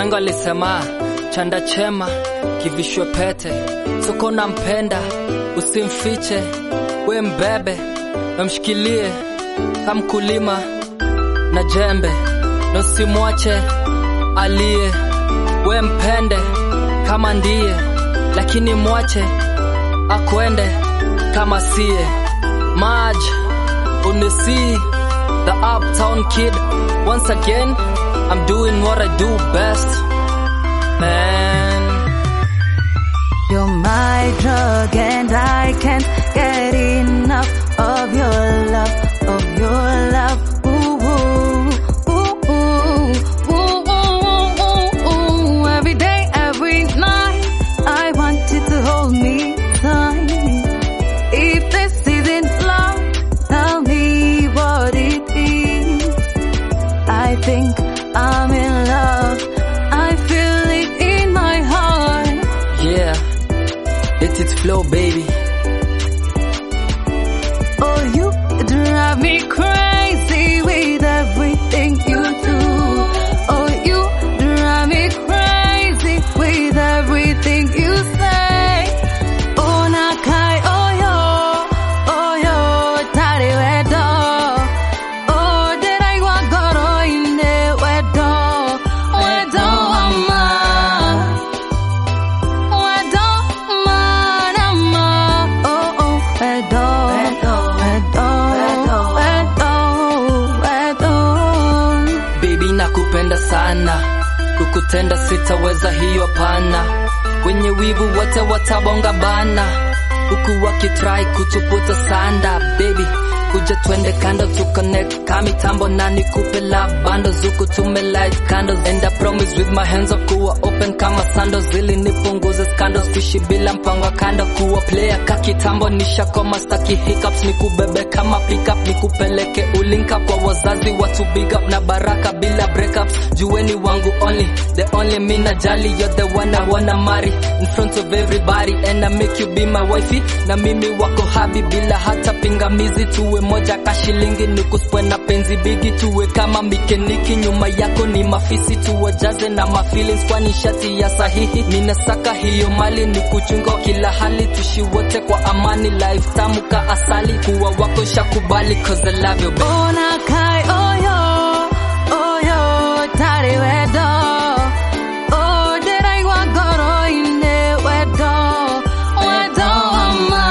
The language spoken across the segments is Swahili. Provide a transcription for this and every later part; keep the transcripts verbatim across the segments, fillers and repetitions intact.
Wahenga walisema chanda chema kivishwe pete. Soko na mpenda usimfiche, we mbebe na mshikilie kama mkulima na jembe, na usimwache alie. We mpende kama ndiye, lakini mwache akwende kama siye. Maj unisi the uptown kid. Once again I'm doing what I do best, man. You're my drug and I can't get enough of your love, of your love. Ooh, ooh, ooh, ooh, ooh, ooh, ooh. Every day, every night, I want you to hold me tight. If this isn't love, tell me what it is. I think I'm in love. I feel it in my heart. Yeah, let it flow, baby. Oh, you drive me crazy with everything you do. Oh, you drive me crazy with everything you say. Oh, nakai, oh yo, oh yo, tari wedo. Oh, did I want goro in the wedo, wedo ama, wedo man ama. Oh oh, wedo, wedo, wedo, wedo, wedo. Baby nakupenda sana, kukutenda sitaweza, hiyo pana. Kwenye wivu wote watabonga bana, huku wakitry kutuputa sanda. Baby kuja twende kando to connect kami tambo na nikupe love bundles, huku tume light candles. And I promise with my hands up kuwa open kama sandals, zili nipunguze scandals. Kuishi bila mpango kando, kuwa player kakitambo. Nisha koma staki hiccups, nikubebe kama pickup, nikupeleke ulinka kwa wazazi watu big up na baraka bila breakups. Jueni wangu only, the only me na jali. You're the one I wanna marry in front of everybody, and I make you be my wifey. Na mimi wako habi bila hata pingamizi. Tuwe moja kashilingi, nikuspwe na penzi bigi. Tuwe kama mikeniki, nyuma yako ni mafisi. Tuwajaze na mafeelings kwa nishati ya sahihi. Minasaka hiyo mali, ni kuchunga kila hali. Tushi wote kwa amani, life tamu ka asali. Kuwa wako shakubali cause I love you, baby. Oh, nakai, oh yo, oh yo, tari wedo. Oh, did I want goro in the wedo, wedo ama,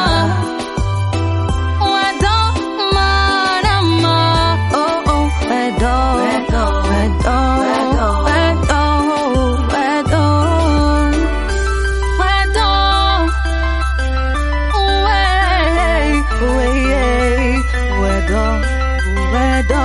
wedo man ama. Oh oh, wedo, wedo, wedo, wedo, wedo, wedo, wedo, wedo, wedo.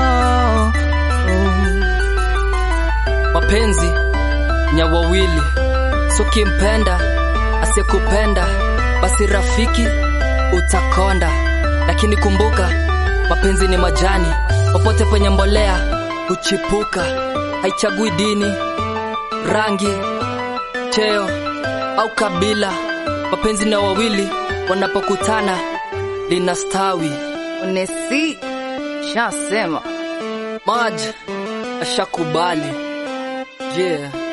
Mapenzi nya wawili, so kimpenda asekupenda, basi rafiki utakonda. Lakini kumbuka, mapenzi ni majani, popote penye mbolea huchipuka. Haichagui dini, rangi, cheo au kabila. Mapenzi na wawili wanapokutana linastawi. Unesi shasema Maj ashakubali. Yeah.